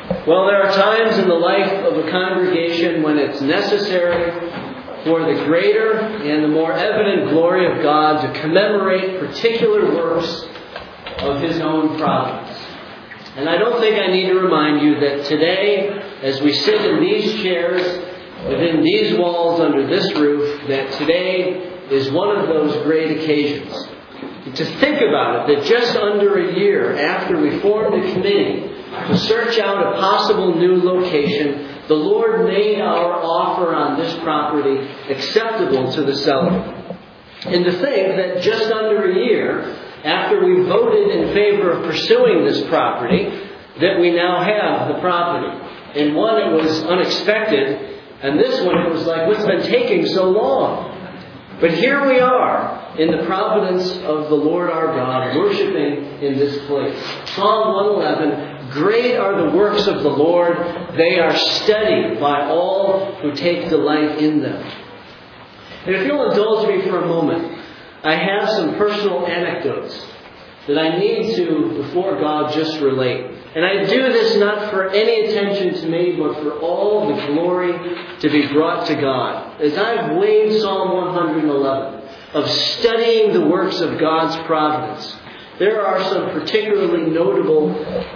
Well, there are times in the life of a congregation when it's necessary for the greater and the more evident glory of God to commemorate particular works of His own providence. And I don't think I need to remind you that today, as we sit in these chairs, within these walls, under this roof, that today is one of those great occasions. To think about it, that just under a year after we formed a committee to search out a possible new location, the Lord made our offer on this property acceptable to the seller. And to think that just under a year after we voted in favor of pursuing this property, that we now have the property. And one, it was unexpected, and this one, it was like, what's been taking so long? But here we are in the providence of the Lord our God, worshiping in this place. Psalm 111, great are the works of the Lord. They are studied by all who take delight in them. And if you'll indulge me for a moment, I have some personal anecdotes that I need to, before God, just relate. And I do this not for any attention to me, but for all the glory to be brought to God. As I've weighed Psalm 111, of studying the works of God's providence, there are some particularly notable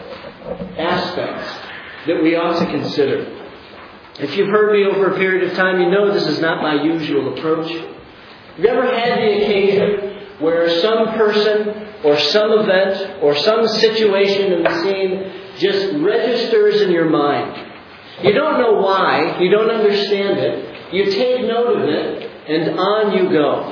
aspects that we ought to consider. If you've heard me over a period of time, you know this is not my usual approach. Have you ever had the occasion where some person or some event or some situation in the scene just registers in your mind? You don't know why, you don't understand it, you take note of it, and on you go.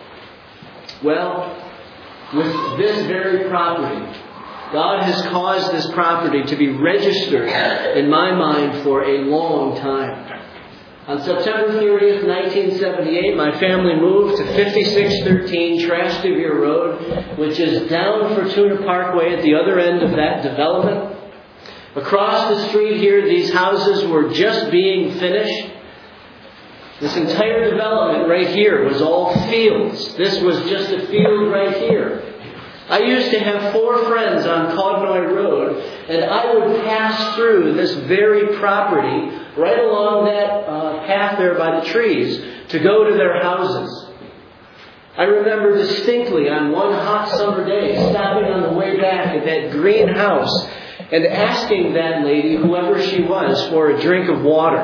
Well, with this very property, God has caused this property to be registered in my mind for a long time. On September 30th, 1978, my family moved to 5613 Trash Devere Road, which is down Fortuna Parkway at the other end of that development. Across the street here, these houses were just being finished. This entire development right here was all fields. This was just a field right here. I used to have 4 friends on Cognoy Road, and I would pass through this very property right along that path there by the trees to go to their houses. I remember distinctly on one hot summer day stopping on the way back at that green house and asking that lady, whoever she was, for a drink of water.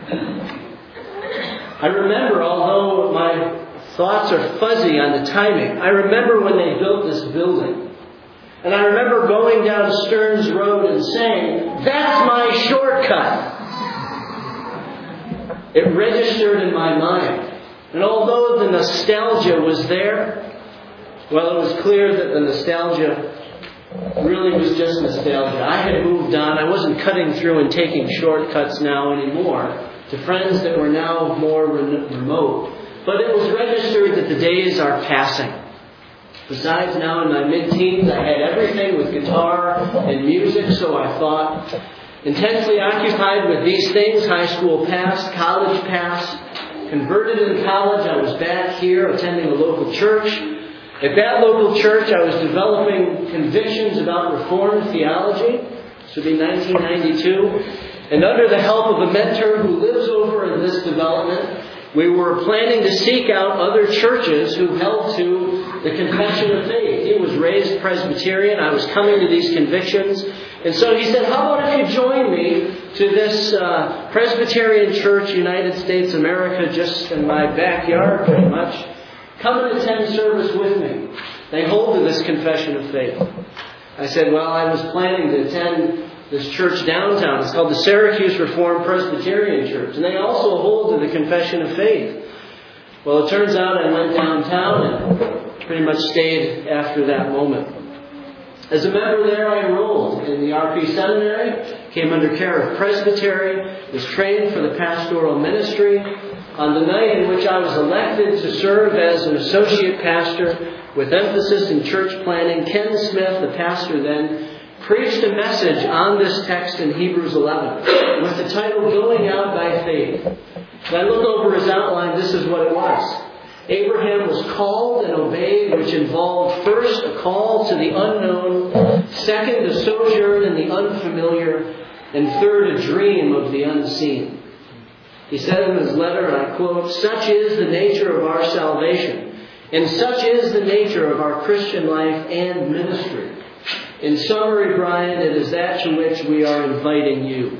I remember, although my thoughts are fuzzy on the timing, I remember when they built this building. And I remember going down Stearns Road and saying, "That's my shortcut." It registered in my mind. And although the nostalgia was there, well, it was clear that the nostalgia really was just nostalgia. I had moved on. I wasn't cutting through and taking shortcuts now anymore to friends that were now more remote. But it was registered that the days are passing. Besides, now in my mid-teens, I had everything with guitar and music, so I thought, intensely occupied with these things. High school passed, college passed, converted in college. I was back here attending a local church. At that local church, I was developing convictions about Reformed theology. This would be 1992. And under the help of a mentor who lives over in this development, we were planning to seek out other churches who held to the confession of faith. He was raised Presbyterian. I was coming to these convictions. And so he said, how about if you join me to this Presbyterian Church, United States, America, just in my backyard pretty much. Come and attend service with me. They hold to this confession of faith. I said, well, I was planning to attend this church downtown. It's called the Syracuse Reformed Presbyterian Church. And they also hold to the confession of faith. Well, it turns out I went downtown and pretty much stayed after that moment. As a member there, I enrolled in the RP Seminary, came under care of Presbytery, was trained for the pastoral ministry. On the night in which I was elected to serve as an associate pastor with emphasis in church planning, Ken Smith, the pastor then, preached a message on this text in Hebrews 11 with the title, Going Out by Faith. As I look over his outline, this is what it was. Abraham was called and obeyed, which involved first a call to the unknown, second a sojourn in the unfamiliar, And third, a dream of the unseen. He said in his letter, and I quote, "Such is the nature of our salvation, and such is the nature of our Christian life and ministry." In summary, Brian, it is that to which we are inviting you.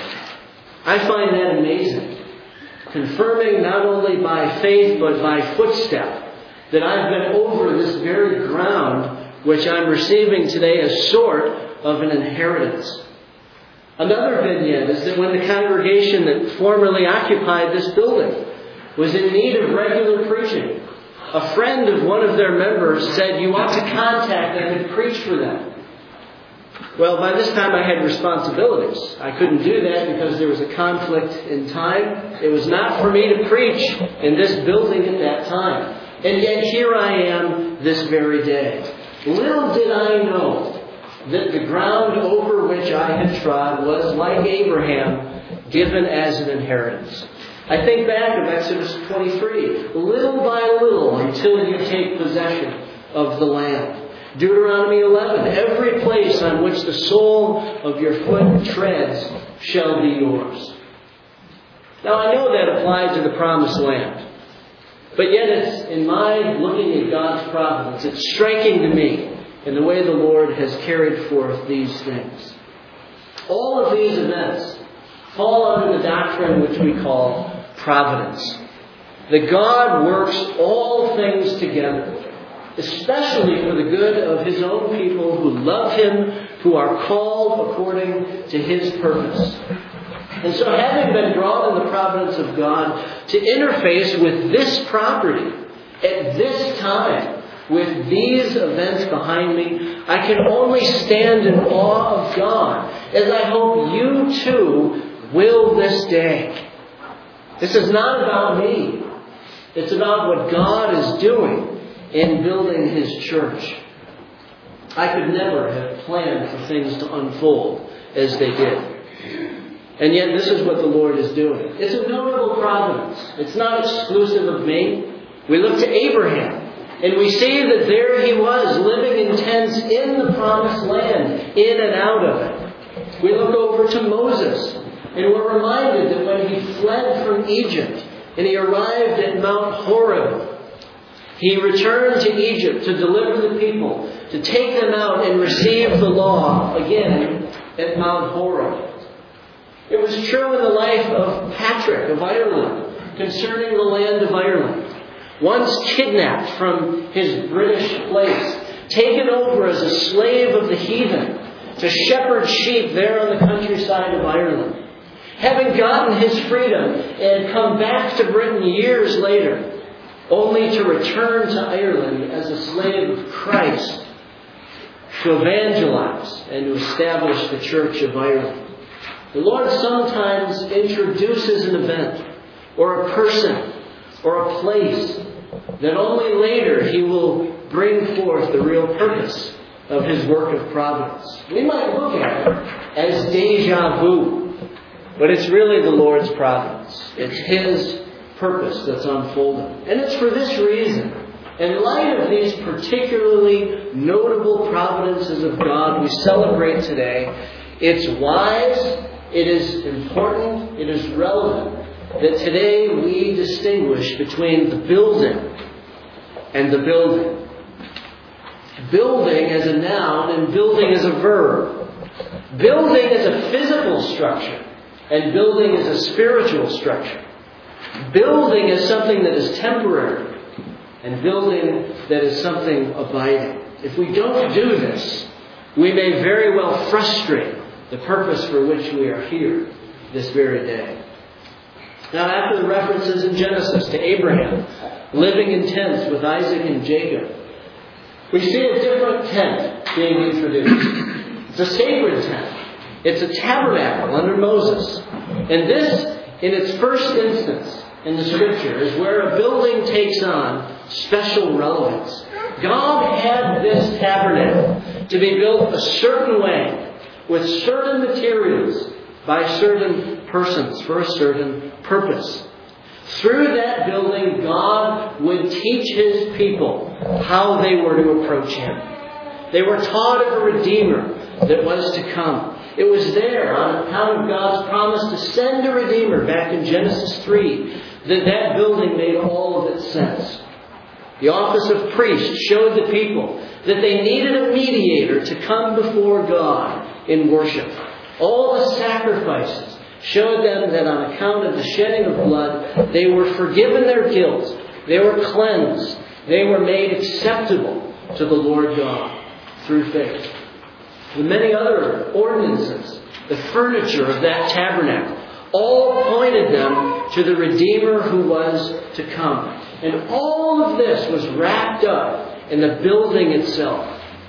I find that amazing. Confirming not only by faith but by footstep that I've been over this very ground which I'm receiving today as sort of an inheritance. Another vignette is that when the congregation that formerly occupied this building was in need of regular preaching, a friend of one of their members said, "You ought to contact them and preach for them." Well, by this time I had responsibilities. I couldn't do that because there was a conflict in time. It was not for me to preach in this building at that time. And yet here I am this very day. Little did I know that the ground over which I had trod was, like Abraham, given as an inheritance. I think back of Exodus 23, little by little until you take possession of the land. Deuteronomy 11, every place on which the sole of your foot treads shall be yours. Now I know that applies to the promised land. But yet it's, in my looking at God's providence, it's striking to me in the way the Lord has carried forth these things. All of these events fall under the doctrine which we call providence. That God works all things together, especially for the good of His own people who love Him, who are called according to His purpose. And so having been brought in the providence of God to interface with this property at this time, with these events behind me, I can only stand in awe of God, as I hope you too will this day. This is not about me. It's about what God is doing in building His church. I could never have planned for things to unfold as they did. And yet this is what the Lord is doing. It's a notable providence. It's not exclusive of me. We look to Abraham, and we see that there he was, living in tents in the promised land, in and out of it. We look over to Moses, and we're reminded that when he fled from Egypt, and he arrived at Mount Horeb, he returned to Egypt to deliver the people, to take them out and receive the law again at Mount Horeb. It was true in the life of Patrick of Ireland concerning the land of Ireland. Once kidnapped from his British place, taken over as a slave of the heathen to shepherd sheep there on the countryside of Ireland. Having gotten his freedom and come back to Britain years later, only to return to Ireland as a slave of Christ to evangelize and to establish the Church of Ireland. The Lord sometimes introduces an event or a person or a place that only later He will bring forth the real purpose of His work of providence. We might look at it as déjà vu, but it's really the Lord's providence. It's His purpose that's unfolding. And it's for this reason, in light of these particularly notable providences of God we celebrate today, it's wise, it is important, it is relevant that today we distinguish between the building and the building. Building as a noun and building as a verb. Building is a physical structure and building is a spiritual structure. Building is something that is temporary and building that is something abiding. If we don't do this, we may very well frustrate the purpose for which we are here this very day. Now, after the references in Genesis to Abraham living in tents with Isaac and Jacob, we see a different tent being introduced. It's a sacred tent. It's a tabernacle under Moses. And this, in its first instance in the Scripture, is where a building takes on special relevance. God had this tabernacle to be built a certain way, with certain materials, by certain persons, for a certain purpose. Through that building, God would teach His people how they were to approach Him. They were taught of a Redeemer that was to come. It was there, on account of God's promise to send a Redeemer back in Genesis 3, that building made all of its sense. The office of priest showed the people that they needed a mediator to come before God in worship. All the sacrifices showed them that on account of the shedding of blood, they were forgiven their guilt. They were cleansed. They were made acceptable to the Lord God through faith. The many other ordinances, the furniture of that tabernacle, all pointed them to the Redeemer who was to come. And all of this was wrapped up in the building itself.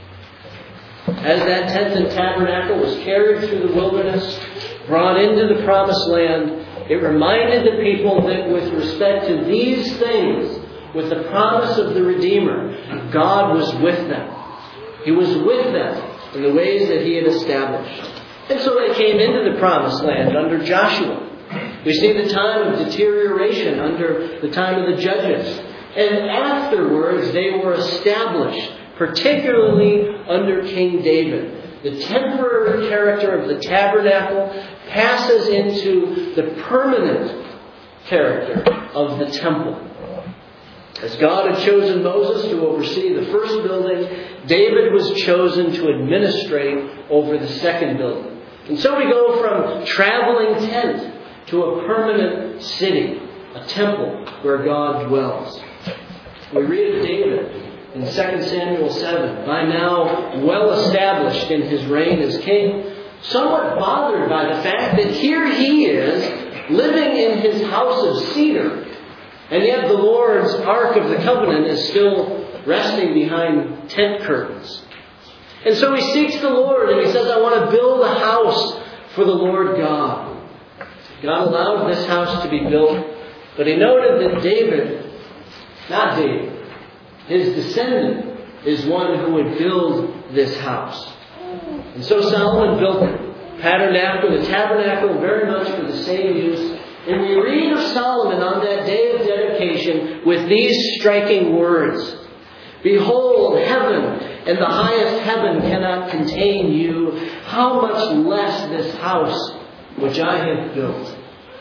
As that tent and tabernacle was carried through the wilderness, brought into the promised land, it reminded the people that with respect to these things, with the promise of the Redeemer, God was with them. He was with them in the ways that He had established. And so they came into the promised land under Joshua. We see the time of deterioration under the time of the judges. And afterwards they were established, particularly under King David. The temporary character of the tabernacle passes into the permanent character of the temple. As God had chosen Moses to oversee the first building, David was chosen to administrate over the second building. And so we go from traveling tent to a permanent city, a temple where God dwells. We read of David in 2 Samuel 7, by now well established in his reign as king, somewhat bothered by the fact that here he is living in his house of cedar, and yet the Lord's Ark of the Covenant is still resting behind tent curtains. And so he seeks the Lord and he says, I want to build a house for the Lord God. God allowed this house to be built, but He noted that his descendant is one who would build this house. And so Solomon built it, patterned after the tabernacle, very much for the same use. And we read of Solomon on that day of dedication with these striking words. Behold, heaven and the highest heaven cannot contain you. How much less this house which I have built.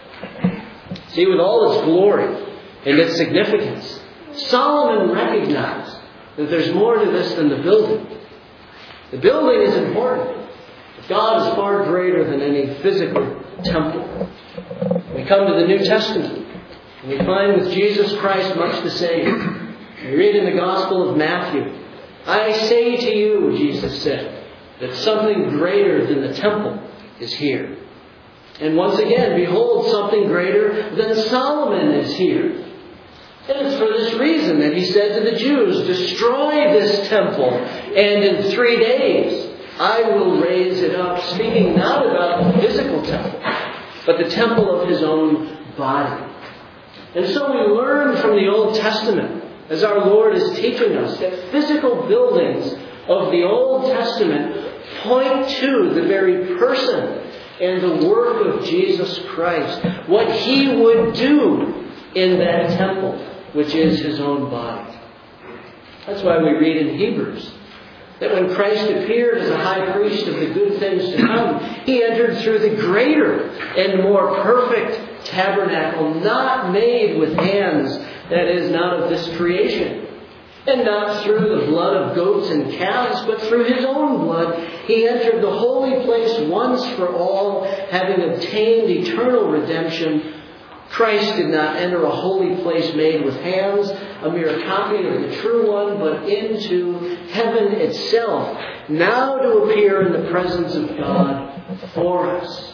See, with all its glory and its significance, Solomon recognized that there's more to this than the building. The building is important, but God is far greater than any physical temple. We come to the New Testament, and we find with Jesus Christ much the same. We read in the Gospel of Matthew, I say to you, Jesus said, that something greater than the temple is here. And once again, behold, something greater than Solomon is here. And it's for this reason that He said to the Jews, destroy this temple, and in 3 days I will raise it up. Speaking not about the physical temple, but the temple of His own body. And so we learn from the Old Testament, as our Lord is teaching us, that physical buildings of the Old Testament point to the very person and the work of Jesus Christ, what He would do in that temple, which is His own body. That's why we read in Hebrews that when Christ appeared as a high priest of the good things to come, He entered through the greater and more perfect tabernacle, not made with hands, that is, not of this creation. And not through the blood of goats and calves, but through His own blood, He entered the holy place once for all, having obtained eternal redemption. Christ did not enter a holy place made with hands, a mere copy of the true one, but into heaven itself, now to appear in the presence of God for us.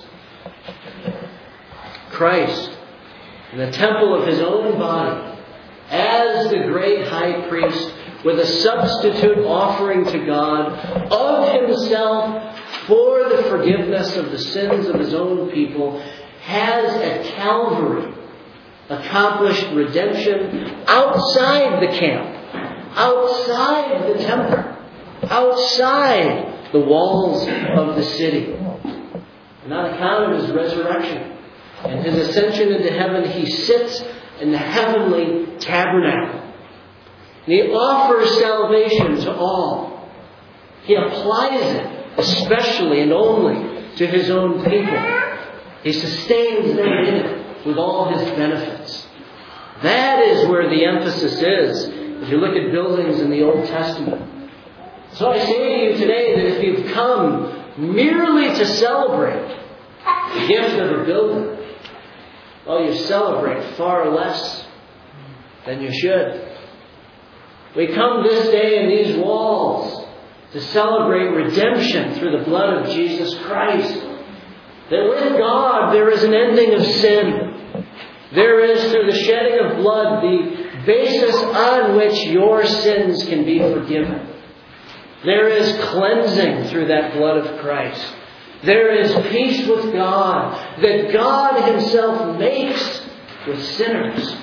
Christ, in the temple of His own body, as the great high priest, with a substitute offering to God of Himself for the forgiveness of the sins of His own people, has at Calvary accomplished redemption outside the camp, outside the temple, outside the walls of the city. And on account of His resurrection and His ascension into heaven, He sits in the heavenly tabernacle. And He offers salvation to all. He applies it especially and only to His own people. He sustains them in it with all His benefits. That is where the emphasis is if you look at buildings in the Old Testament. So I say to you today that if you've come merely to celebrate the gift of a building, well, you celebrate far less than you should. We come this day in these walls to celebrate redemption through the blood of Jesus Christ. That with God there is an ending of sin. There is, through the shedding of blood, the basis on which your sins can be forgiven. There is cleansing through that blood of Christ. There is peace with God that God Himself makes with sinners.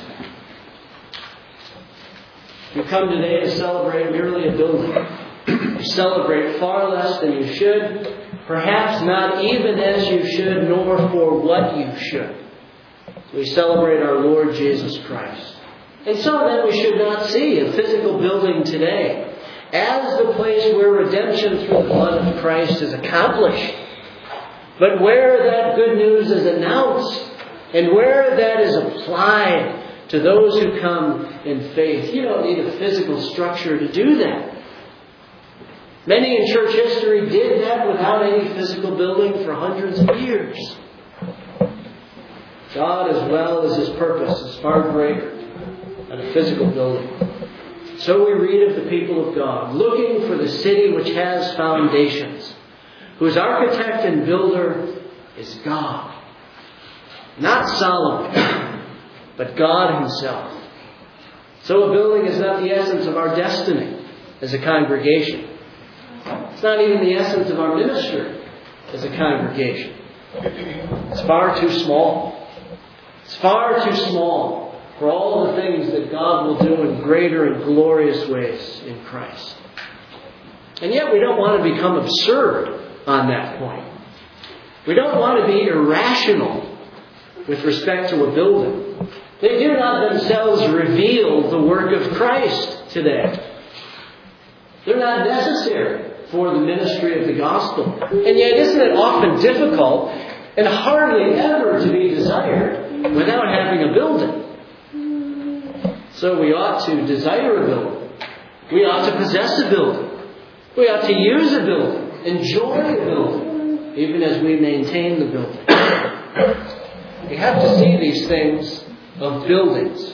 You come today to celebrate merely a building. You celebrate far less than you should, perhaps not even as you should, nor for what you should. We celebrate our Lord Jesus Christ. And so then we should not see a physical building today as the place where redemption through the blood of Christ is accomplished, but where that good news is announced and where that is applied to those who come in faith. You don't need a physical structure to do that. Many in church history did that without any physical building for hundreds of years. God, as well as His purpose, is far greater than a physical building. So we read of the people of God, looking for the city which has foundations, whose architect and builder is God. Not Solomon, but God Himself. So a building is not the essence of our destiny as a congregation. It's not even the essence of our ministry as a congregation. It's far too small. It's far too small for all the things that God will do in greater and glorious ways in Christ. And yet we don't want to become absurd on that point. We don't want to be irrational with respect to a building. They do not themselves reveal the work of Christ today. They're not necessary for the ministry of the gospel. And yet isn't it often difficult and hardly ever to be desired without having a building? So we ought to desire a building. We ought to possess a building. We ought to use a building, enjoy a building, even as we maintain the building. We have to see these things of buildings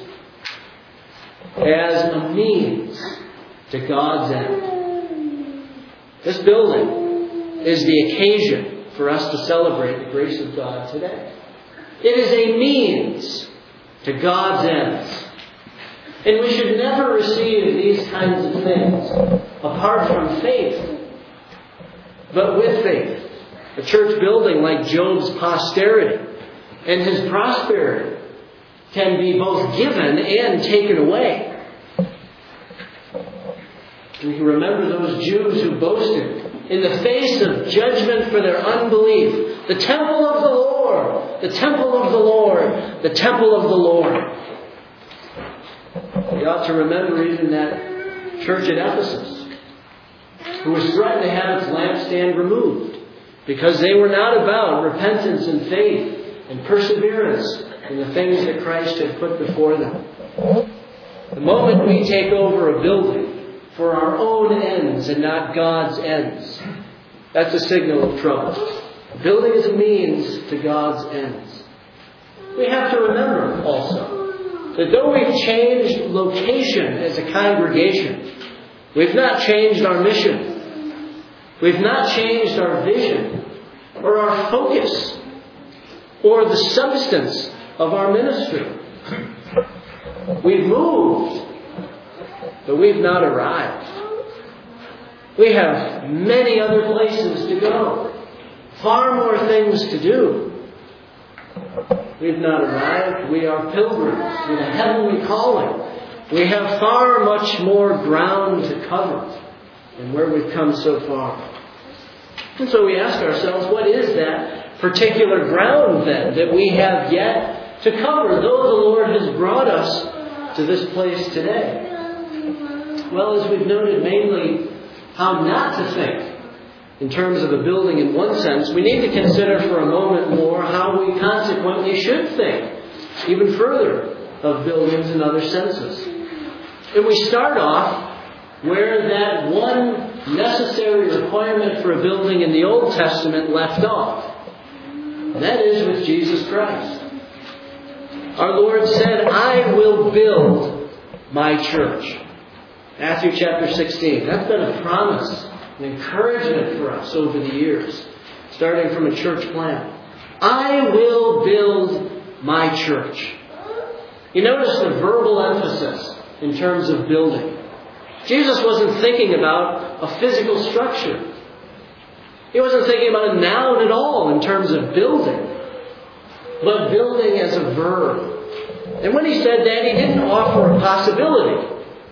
as a means to God's end. This building is the occasion for us to celebrate the grace of God today. It is a means to God's ends. And we should never receive these kinds of things apart from faith, but with faith. A church building like Job's posterity and his prosperity can be both given and taken away. We can remember those Jews who boasted in the face of judgment for their unbelief. The temple of the Lord, the temple of the Lord, the temple of the Lord. We ought to remember even that church at Ephesus, who was threatened to have its lampstand removed because they were not about repentance and faith and perseverance in the things that Christ had put before them. The moment we take over a building for our own ends and not God's ends, that's a signal of trouble. A building is a means to God's ends. We have to remember also that though we've changed location as a congregation, we've not changed our mission. We've not changed our vision or our focus or the substance of our ministry. We've moved, but we've not arrived. We have many other places to go, far more things to do. We've not arrived. We are pilgrims with a heavenly calling. We have far much more ground to cover than where we've come so far. And so we ask ourselves, what is that particular ground then that we have yet to cover, though the Lord has brought us to this place today? Well, as we've noted, mainly how not to think in terms of a building in one sense, we need to consider for a moment more how we consequently should think even further of buildings in other senses. And we start off where that one necessary requirement for a building in the Old Testament left off. And that is with Jesus Christ. Our Lord said, "I will build my church." Matthew chapter 16. That's been a promise, an encouragement for us over the years, starting from a church plant. I will build my church. You notice the verbal emphasis in terms of building. Jesus wasn't thinking about a physical structure. He wasn't thinking about a noun at all in terms of building, but building as a verb. And when he said that, he didn't offer a possibility,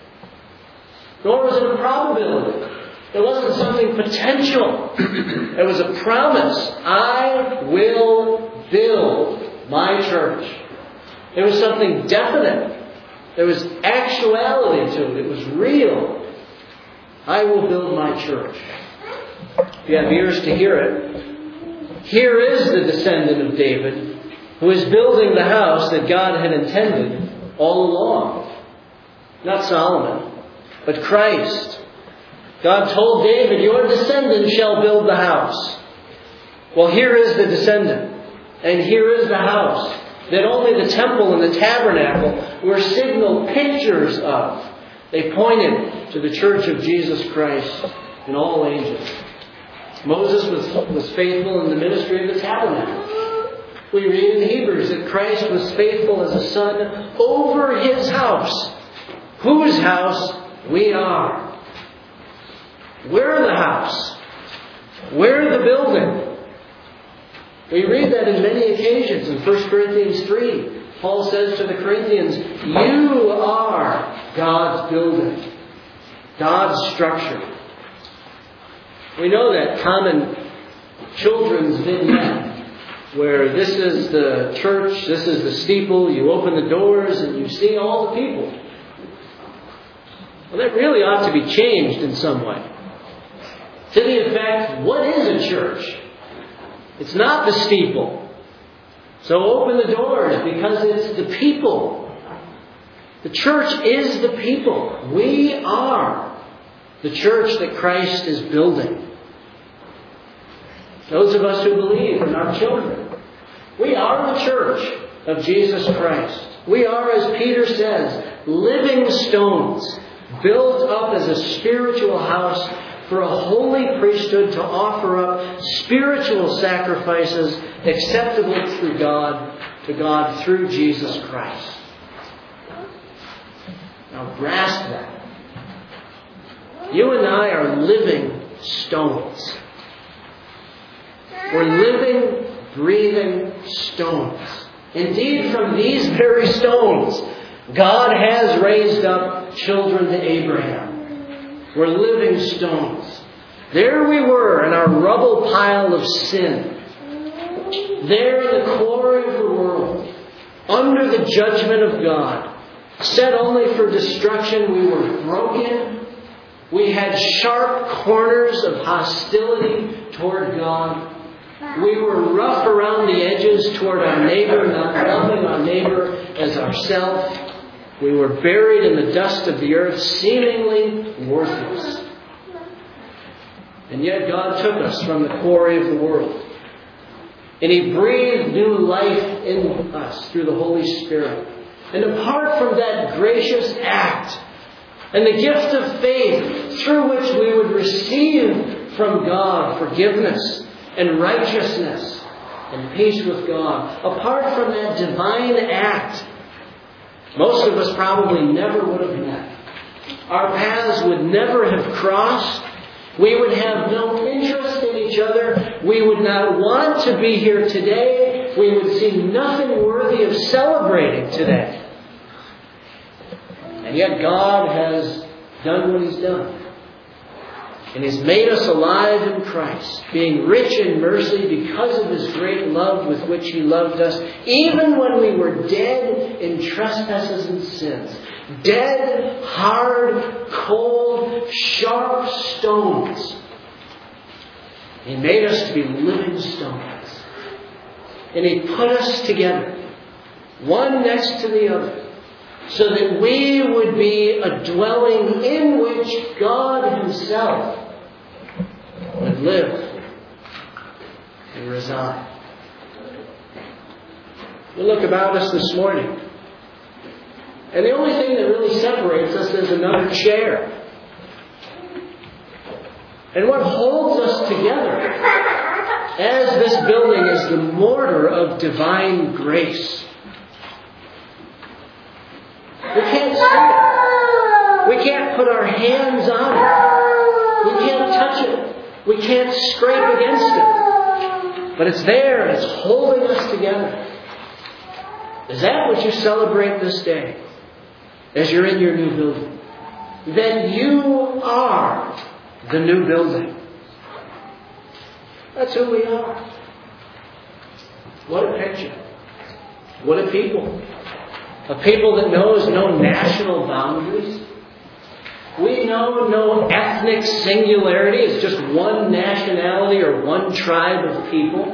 nor was it a probability. It wasn't something potential. It was a promise. I will build my church. It was something definite. There was actuality to it. It was real. I will build my church. If you have ears to hear it, here is the descendant of David who is building the house that God had intended all along. Not Solomon, but Christ. God told David, "Your descendant shall build the house." Well, here is the descendant, and here is the house that only the temple and the tabernacle were signal pictures of. They pointed to the church of Jesus Christ in all ages. Moses was faithful in the ministry of the tabernacle. We read in Hebrews that Christ was faithful as a son over his house, whose house we are. We're the house. We're the building. We read that in many occasions. In 1 Corinthians 3, Paul says to the Corinthians, "You are God's building, God's structure." We know that common children's vignette, where this is the church, this is the steeple, you open the doors and you see all the people. Well, that really ought to be changed in some way. To the effect, what is a church? It's not the steeple. So open the doors because it's the people. The church is the people. We are the church that Christ is building. Those of us who believe and our children, we are the church of Jesus Christ. We are, as Peter says, living stones built up as a spiritual house for a holy priesthood to offer up spiritual sacrifices acceptable to God through Jesus Christ. Now grasp that. You and I are living stones. We're living, breathing stones. Indeed, from these very stones, God has raised up children to Abraham. We're living stones. There we were in our rubble pile of sin. There in the quarry of the world, under the judgment of God, set only for destruction. We were broken. We had sharp corners of hostility toward God. We were rough around the edges toward our neighbor, not loving our neighbor as ourselves. We were buried in the dust of the earth, seemingly worthless. And yet God took us from the quarry of the world. And He breathed new life in us through the Holy Spirit. And apart from that gracious act and the gift of faith through which we would receive from God forgiveness and righteousness and peace with God, apart from that divine act, most of us probably never would have met. Our paths would never have crossed. We would have no interest in each other. We would not want to be here today. We would see nothing worthy of celebrating today. And yet God has done what He's done. And He's made us alive in Christ, being rich in mercy because of His great love with which He loved us, even when we were dead in trespasses and sins. Dead, hard, cold, sharp stones. He made us to be living stones. And He put us together, one next to the other, so that we would be a dwelling in which God Himself would live and reside. We look about us this morning, and the only thing that really separates us is another chair. And what holds us together as this building is the mortar of divine grace. We can't see it. We can't put our hands on it. We can't touch it. We can't scrape against it. But it's there and it's holding us together. Is that what you celebrate this day as you're in your new building? Then you are the new building. That's who we are. What a picture. What a people. A people that knows no national boundaries. We know no ethnic singularity. It's just one nationality or one tribe of people.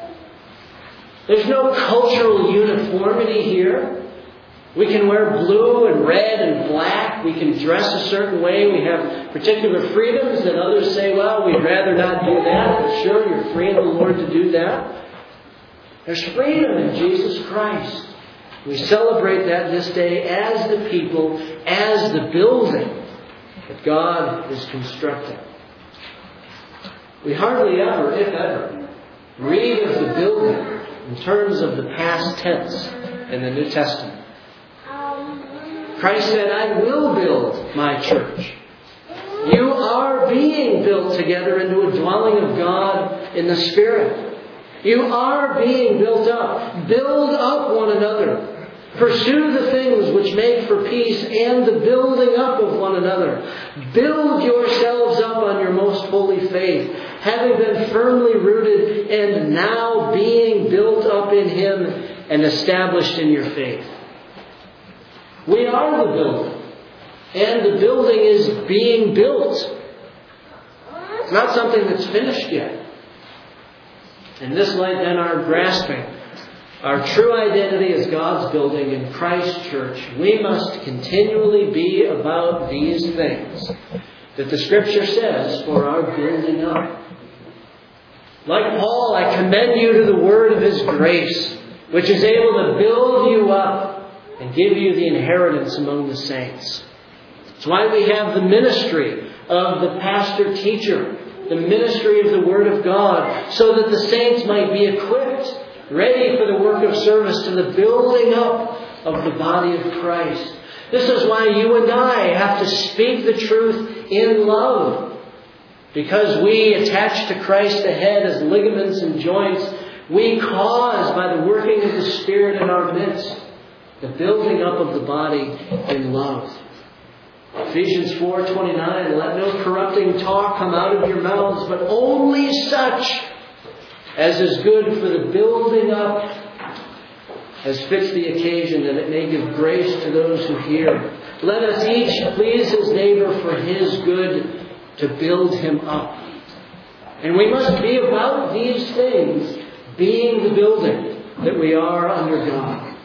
There's no cultural uniformity here. We can wear blue and red and black. We can dress a certain way. We have particular freedoms that others say, well, we'd rather not do that. But sure, you're free in the Lord to do that. There's freedom in Jesus Christ. We celebrate that this day as the people, as the building that God is constructing. We hardly ever, if ever, read of the building in terms of the past tense in the New Testament. Christ said, I will build my church. You are being built together into a dwelling of God in the Spirit. You are being built up. Build up one another. Pursue the things which make for peace and the building up of one another. Build yourselves up on your most holy faith, having been firmly rooted and now being built up in Him and established in your faith. We are the building, and the building is being built. It's not something that's finished yet. In this light, then, our grasping our true identity as God's building in Christ's church, we must continually be about these things that the Scripture says for our building up. Like Paul, I commend you to the word of His grace, which is able to build you up and give you the inheritance among the saints. That's why we have the ministry of the pastor-teacher, the ministry of the Word of God, so that the saints might be equipped, ready for the work of service to the building up of the body of Christ. This is why you and I have to speak the truth in love. Because we attach to Christ the head as ligaments and joints, we cause, by the working of the Spirit in our midst, the building up of the body in love. Ephesians 4:29, let no corrupting talk come out of your mouths, but only such as is good for the building up, as fits the occasion, that it may give grace to those who hear. Let us each please his neighbor for his good, to build him up. And we must be about these things, being the building that we are under God.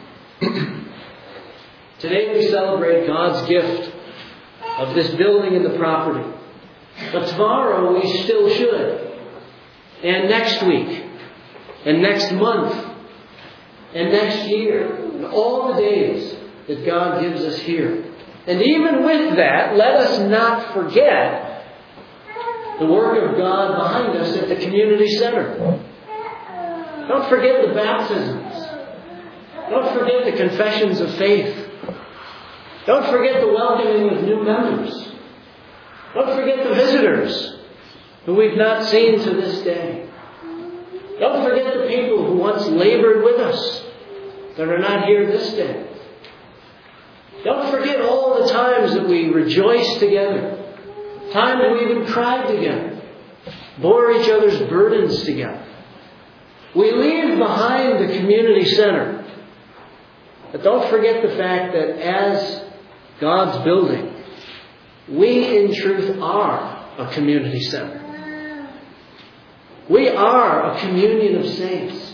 Today we celebrate God's gift of this building and the property. But tomorrow we still should. And next week. And next month. And next year. And all the days that God gives us here. And even with that, let us not forget the work of God behind us at the community center. Don't forget the baptisms. Don't forget the confessions of faith. Don't forget the welcoming of new members. Don't forget the visitors who we've not seen to this day. Don't forget the people who once labored with us that are not here this day. Don't forget all the times that we rejoiced together. Times that we even cried together. Bore each other's burdens together. We leave behind the community center. But don't forget the fact that as God's building, we in truth are a community center. We are a communion of saints.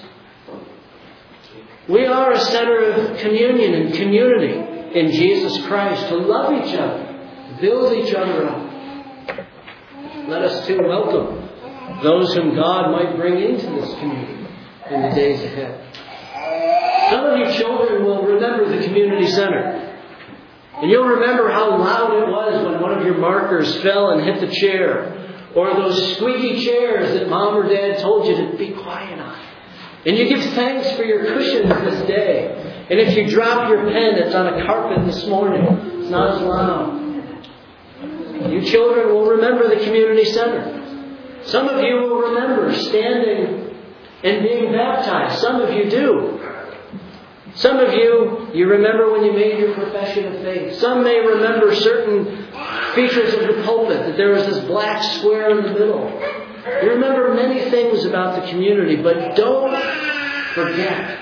We are a center of communion and community in Jesus Christ to love each other, build each other up. Let us too welcome those whom God might bring into this community in the days ahead. Some of you children will remember the community center. And you'll remember how loud it was when one of your markers fell and hit the chair. Or those squeaky chairs that Mom or Dad told you to be quiet on. And you give thanks for your cushions this day. And if you drop your pen, it's on a carpet this morning. It's not as loud. You children will remember the community center. Some of you will remember standing and being baptized. Some of you do. Some of you remember when you made your profession of faith. Some may remember certain features of the pulpit, that there was this black square in the middle. You remember many things about the community, but don't forget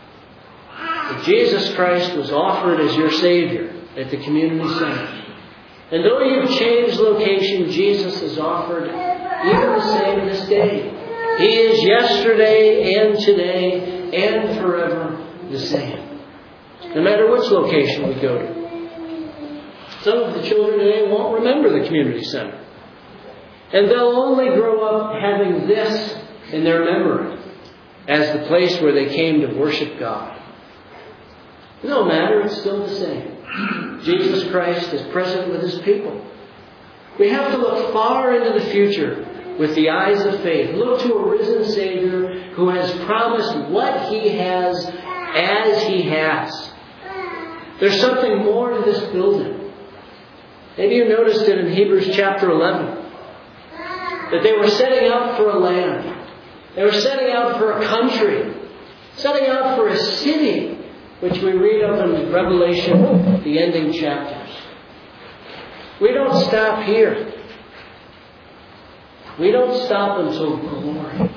that Jesus Christ was offered as your Savior at the community center. And though you've changed location, Jesus is offered even the same this day. He is yesterday and today and forever the same. No matter which location we go to. Some of the children today won't remember the community center. And they'll only grow up having this in their memory as the place where they came to worship God. No matter, it's still the same. Jesus Christ is present with His people. We have to look far into the future with the eyes of faith. Look to a risen Savior who has promised what He has as He has. There's something more to this building. Maybe you noticed it in Hebrews chapter 11. That they were setting out for a land. They were setting out for a country. Setting out for a city, which we read of in Revelation, the ending chapters. We don't stop here. We don't stop until glory.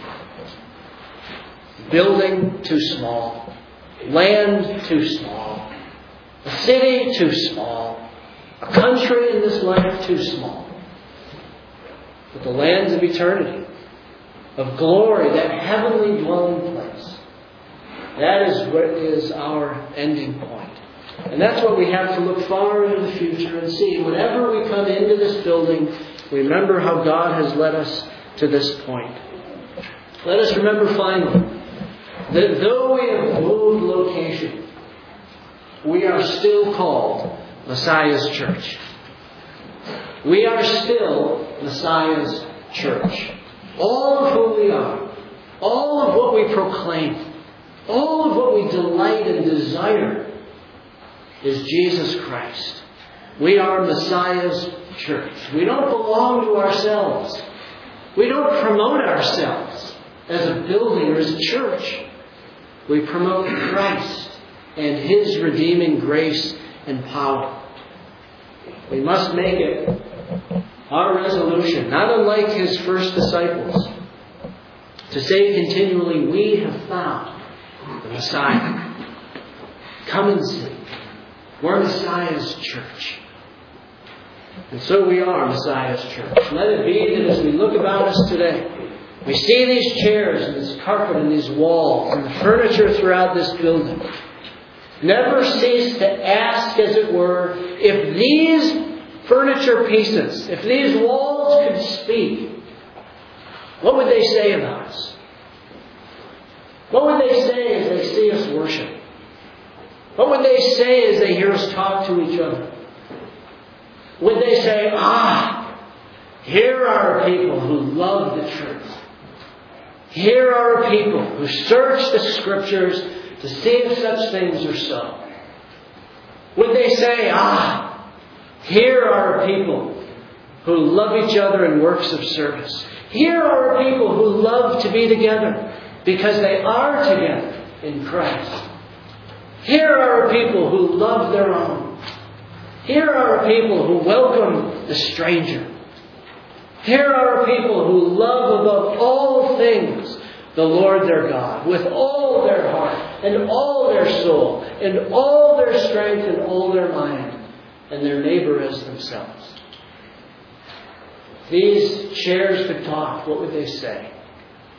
Building too small. Land too small. A city too small. A country in this life too small. But the lands of eternity, of glory, that heavenly dwelling place, that is what is our ending point. And that's what we have to look far into the future and see. Whenever we come into this building, remember how God has led us to this point. Let us remember finally that though we have moved location, we are still called Messiah's church. We are still Messiah's church. All of who we are, all of what we proclaim, all of what we delight and desire is Jesus Christ. We are Messiah's church. We don't belong to ourselves. We don't promote ourselves as a building or as a church. We promote Christ and His redeeming grace and power. We must make it our resolution, not unlike His first disciples, to say continually, we have found the Messiah. Come and see. We're Messiah's church. And so we are Messiah's church. Let it be that as we look about us today, we see these chairs and this carpet and these walls and the furniture throughout this building. Never cease to ask, as it were, if these furniture pieces, if these walls could speak, what would they say about us? What would they say as they see us worship? What would they say as they hear us talk to each other? Would they say, here are people who love the truth. Here are people who search the Scriptures to see if such things are so? Would they say, here are people who love each other in works of service. Here are people who love to be together because they are together in Christ. Here are people who love their own. Here are people who welcome the stranger. Here are people who love above all things the Lord their God with all their heart and all their soul and all their strength and all their mind, and their neighbor as themselves. If these chairs could talk, what would they say?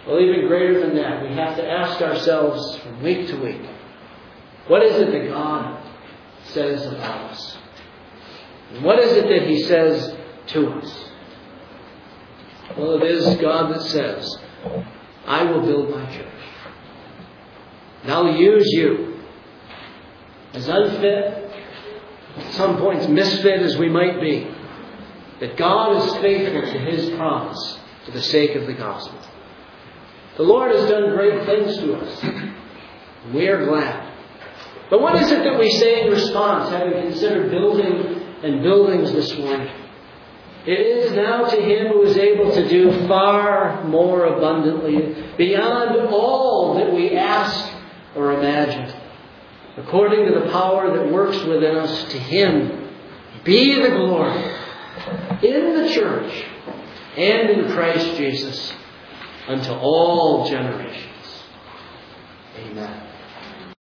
Well, even greater than that, we have to ask ourselves from week to week, what is it that God says about us? And what is it that He says to us? Well, it is God that says, I will build my church. And I'll use you. As unfit, at some points misfit as we might be, that God is faithful to His promise for the sake of the gospel. The Lord has done great things to us. We are glad. But what is it that we say in response, having considered building and buildings this morning? It is now to Him who is able to do far more abundantly, beyond all that we ask or imagine, according to the power that works within us. To Him be the glory in the church and in Christ Jesus unto all generations. Amen.